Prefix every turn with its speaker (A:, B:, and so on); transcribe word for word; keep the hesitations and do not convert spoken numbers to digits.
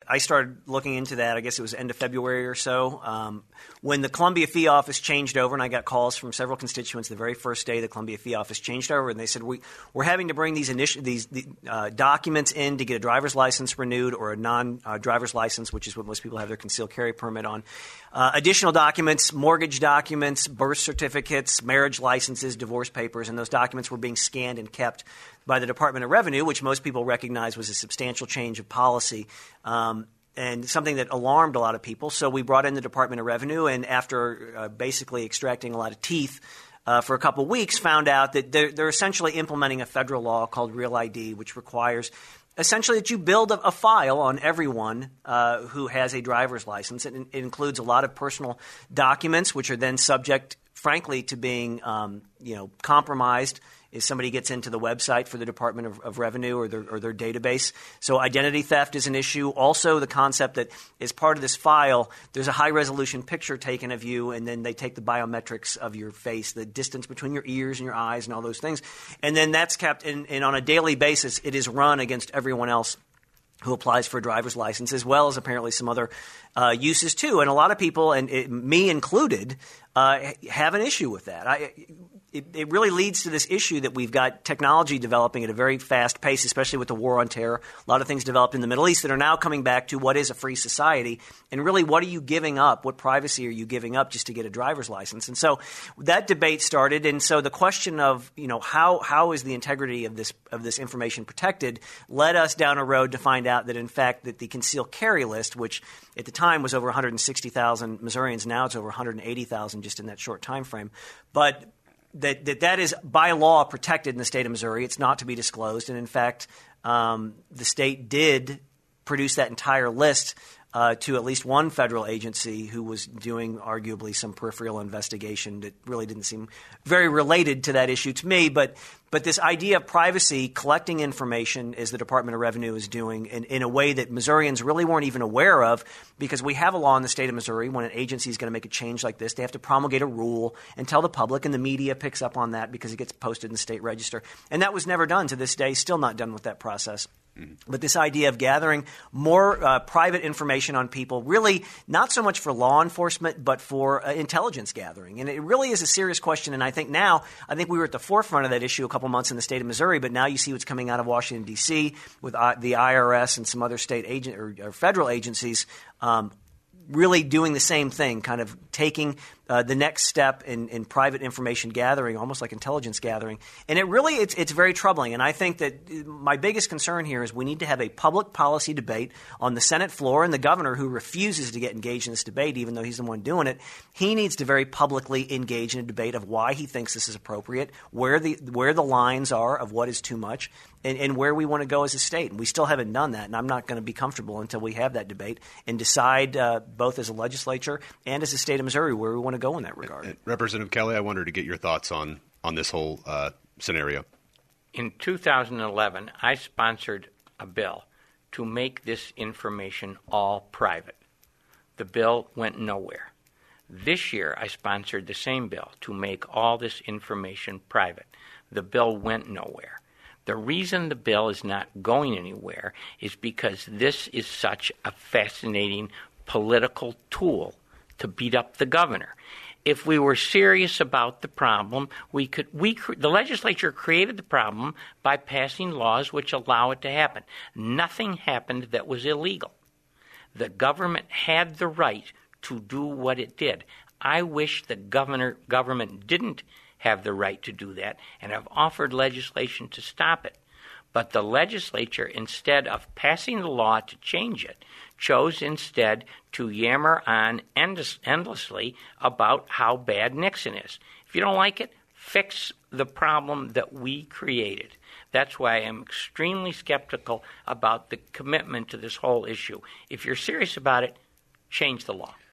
A: I started looking into that, I guess it was end of February or so, um, when the Columbia Fee Office changed over, and I got calls from several constituents the very first day the Columbia Fee Office changed over, and they said, we, we're having to bring these, initi- these the, uh, documents in to get a driver's license renewed or a non-driver's uh, license, which is what most people have their concealed carry permit on. Uh, additional documents, mortgage documents, birth certificates, marriage licenses, divorce papers, and those documents were being scanned and kept by the Department of Revenue, which most people recognize was a substantial change of policy um, and something that alarmed a lot of people. So we brought in the Department of Revenue, and after uh, basically extracting a lot of teeth uh, for a couple of weeks, found out that they're, they're essentially implementing a federal law called Real I D, which requires essentially that you build a, a file on everyone uh, who has a driver's license. It, it includes a lot of personal documents, which are then subject, frankly, to being um, you know compromised if somebody gets into the website for the Department of, of Revenue or their, or their database. So identity theft is an issue. Also, the concept that as part of this file, there's a high-resolution picture taken of you, and then they take the biometrics of your face, the distance between your ears and your eyes and all those things. And then that's kept, in, and on a daily basis, it is run against everyone else who applies for a driver's license, as well as apparently some other uh, uses too. And a lot of people, and it, me included, uh, have an issue with that. I, it, it really leads to this issue that we've got technology developing at a very fast pace, especially with the war on terror. A lot of things developed in the Middle East that are now coming back to what is a free society. And really, what are you giving up? What privacy are you giving up just to get a driver's license? And so that debate started. And so the question of, you know, how how is the integrity of this of this information protected led us down a road to find out that, in fact, that the concealed carry list, which at the time was over one hundred sixty thousand Missourians, now it's over one hundred eighty thousand just in that short time frame. But that, that that is by law protected in the state of Missouri. It's not to be disclosed. And in fact, um, the state did produce that entire list uh, to at least one federal agency who was doing arguably some peripheral investigation that really didn't seem very related to that issue to me. But But this idea of privacy, collecting information, as the Department of Revenue is doing in, in a way that Missourians really weren't even aware of, because we have a law in the state of Missouri when an agency is going to make a change like this, they have to promulgate a rule and tell the public, and the media picks up on that because it gets posted in the state register. And that was never done to this day, still not done with that process. Mm-hmm. But this idea of gathering more uh, private information on people, really not so much for law enforcement, but for uh, intelligence gathering. And it really is a serious question. And I think now, I think we were at the forefront of that issue a couple months in the state of Missouri, but now you see what's coming out of Washington, D C with uh, the I R S and some other state agent or, or federal agencies um, really doing the same thing, kind of taking uh, the next step in, in private information gathering, almost like intelligence gathering. And it really, it's, it's very troubling. And I think that my biggest concern here is we need to have a public policy debate on the Senate floor, and the governor, who refuses to get engaged in this debate, even though he's the one doing it, he needs to very publicly engage in a debate of why he thinks this is appropriate, where the where the lines are of what is too much, and, and where we want to go as a state. And we still haven't done that, and I'm not going to be comfortable until we have that debate and decide uh, both as a legislature and as a state of Missouri where we want to go in that regard.
B: And Representative Kelly, I wanted to get your thoughts on, on this whole uh, scenario.
C: In two thousand eleven, I sponsored a bill to make this information all private. The bill went nowhere. This year, I sponsored the same bill to make all this information private. The bill went nowhere. The reason the bill is not going anywhere is because this is such a fascinating political tool to beat up the governor. If we were serious about the problem, we could. We the legislature created the problem by passing laws which allow it to happen. Nothing happened that was illegal. The government had the right to do what it did. I wish the governor government didn't have the right to do that, and have offered legislation to stop it. But the legislature, instead of passing the law to change it, chose instead to yammer on endless, endlessly about how bad Nixon is. If you don't like it, fix the problem that we created. That's why I'm extremely skeptical about the commitment to this whole issue. If you're serious about it, change the law.